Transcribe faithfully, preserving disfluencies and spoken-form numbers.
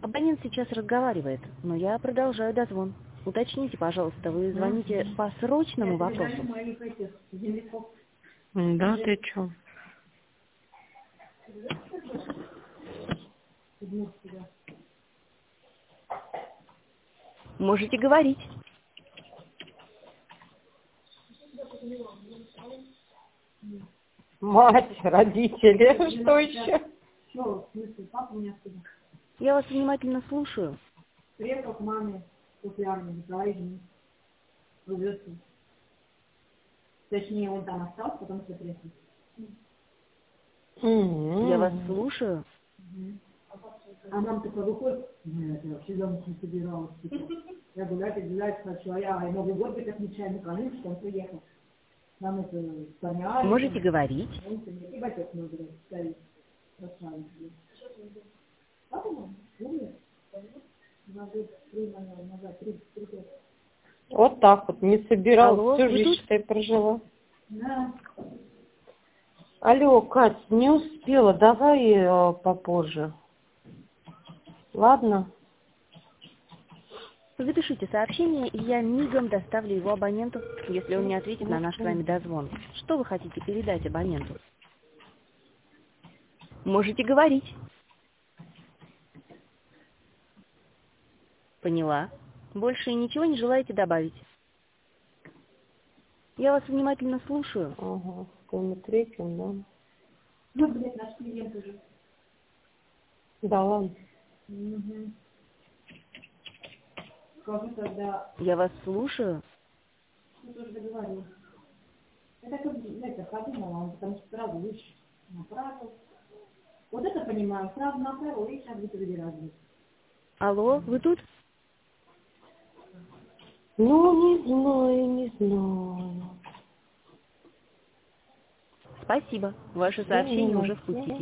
Абонент сейчас разговаривает, но я продолжаю дозвон. Уточните, пожалуйста, вы звоните по срочному вопросу? Да, ты чё? Можете говорить. Мать, родители, что еще? Что, в смысле, папа у меня отсюда? Я вас внимательно слушаю. Приехал к маме после армии, Николай женился. Увезся. Точнее, он там остался, потом все приехал. Я вас слушаю. А мама такая выходит, нет, я вообще замуж не собиралась. Типа. Я гулять и гулять хочу, а я и Новый год как отмечаю, ну, конечно, что он приехал. Нам это поняли. Можете говорить. И батек мой, блядь, стоит. Красавец, блядь. Папа, мама, умер? Вот так вот, не собиралась, Алло, всю вы жизнь, тут? считай, прожила. Да. Алло, Кать, не успела, давай э, попозже. Ладно? Запишите сообщение, и я мигом доставлю его абоненту, если он не ответит на наш с вами дозвон. Что вы хотите передать абоненту? Можете говорить. Поняла. Больше ничего не желаете добавить? Я вас внимательно слушаю. Ага, в третьем, да. Ну, блядь, наш клиент уже. Да ладно. Угу. Скажу тогда, Я вас слушаю. что тоже договорил. Это как, знаете, подумала, он потому что сразу выше направил. Вот это понимаю, сразу направил, и сейчас будет выбирать. Алло, вы тут? Ну, не знаю, не знаю. Спасибо. Ваше Я не сообщение уже в могу. пути.